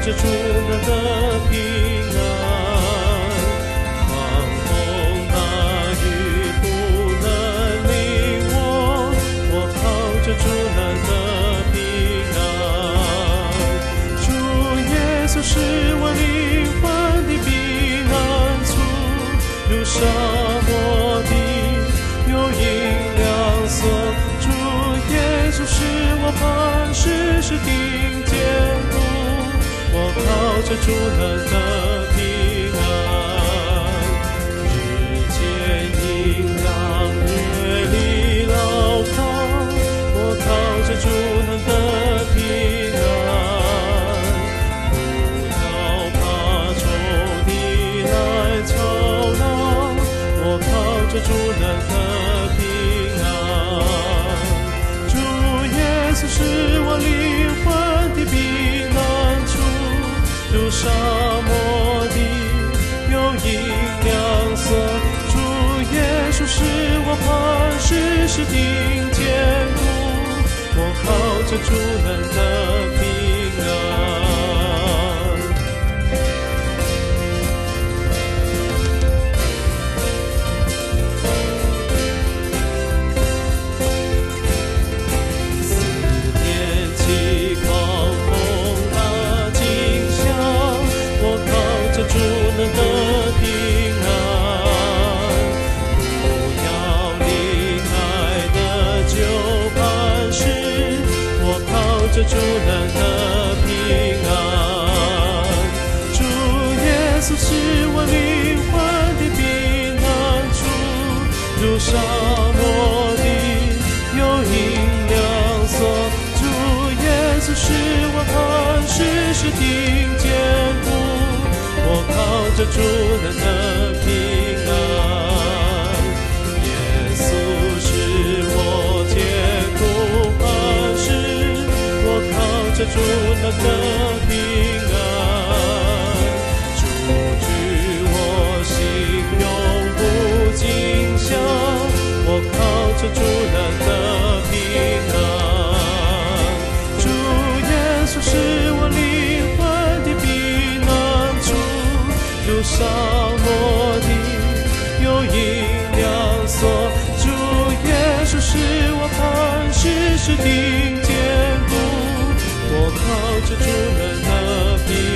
着主能的平安，狂风大雨不能离我靠着主能的平安。主耶稣是我灵魂的避难处，如沙漠的有阴凉色。主耶稣是我磐石，是顶坚固，我靠着主能的平安。日间阴阳，月里牢靠，我靠着主能的平安。不要怕仇敌来吵闹，我靠着主能的平安。主耶稣是我灵魂的避难处，如沙漠的有阴凉色。主耶稣是我磐石，是顶坚固，我靠着主能的平安。四天起狂风大惊吓，我靠着主能的平安。不要离开的旧磐石，我靠着主能的平安。主耶稣是我灵魂的避难处，如沙漠的有阴凉色。主耶稣是我磐石，是顶坚固，我靠着主能的平安。耶稣是我坚固磐石，我靠着主能的平安。主居我心永不惊吓，我靠着主能的平安。主耶稣是我灵魂的避难处，如沙漠的有阴凉色。主耶稣是我磐石，是顶坚固，我靠着主能的平安。